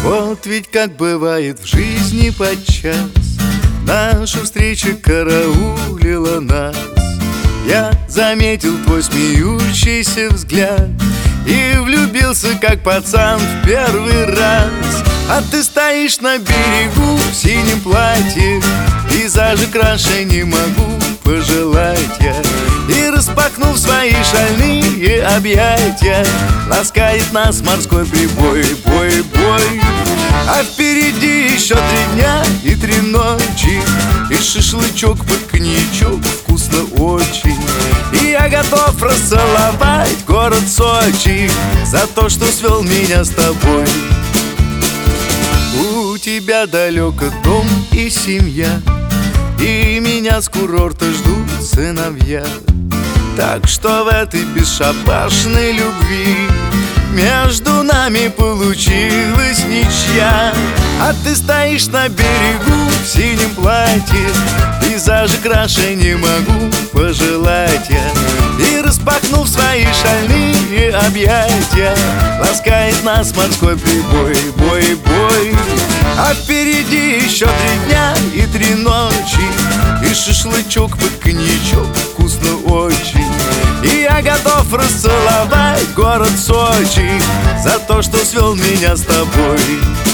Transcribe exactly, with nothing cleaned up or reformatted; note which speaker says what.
Speaker 1: Вот ведь как бывает в жизни подчас, наша встреча караулила нас. Я заметил твой смеющийся взгляд и влюбился, как пацан, в первый раз. А ты стоишь на берегу в синем платье, пейзажи краше не могу пожелать я. И, распахнув свои шальные объятия, ласкает нас морской прибой, бой, бой. А впереди еще три дня и три ночи, и шашлычок под коньячок, вкусно очень. И я готов расцеловать город Сочи за то, что свел меня с тобой. У тебя далеко дом и семья, и меня с курорта ждут сыновья. Так что в этой бесшабашной любви между нами получилась ничья. А ты стоишь на берегу в синем платье, пейзажи краше не могу пожелать я. И, распахнув свои шальные объятия, ласкает нас морской прибой, бой, бой. А впереди еще три дня и три ночи, и шашлычок под коньячок, вкусно очень. И я готов расцеловать город Сочи за то, что свел меня с тобой.